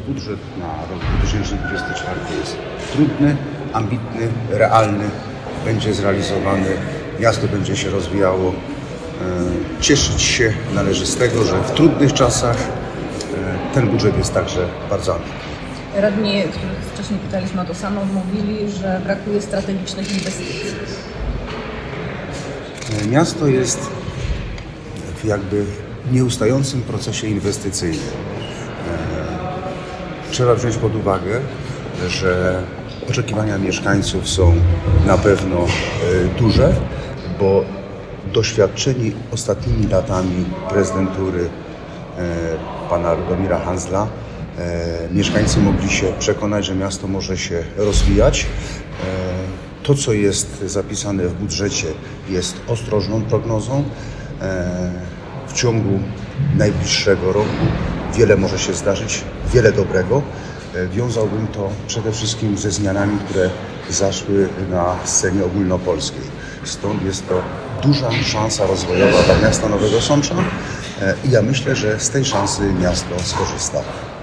budżet na rok 2024 jest trudny, ambitny, realny, będzie zrealizowany, miasto będzie się rozwijało. Cieszyć się należy z tego, że w trudnych czasach ten budżet jest także bardzo ambitny. Radni, których wcześniej pytaliśmy o to samo, mówili, że brakuje strategicznych inwestycji. Miasto jest w jakby nieustającym procesie inwestycyjnym. Trzeba wziąć pod uwagę, że oczekiwania mieszkańców są na pewno duże, bo doświadczeni ostatnimi latami prezydentury pana Ludomira Hanzla mieszkańcy mogli się przekonać, że miasto może się rozwijać. To, co jest zapisane w budżecie, jest ostrożną prognozą. W ciągu najbliższego roku wiele może się zdarzyć, wiele dobrego. Wiązałbym to przede wszystkim ze zmianami, które zaszły na scenie ogólnopolskiej. Stąd jest to duża szansa rozwojowa dla miasta Nowego Sącza i ja myślę, że z tej szansy miasto skorzysta.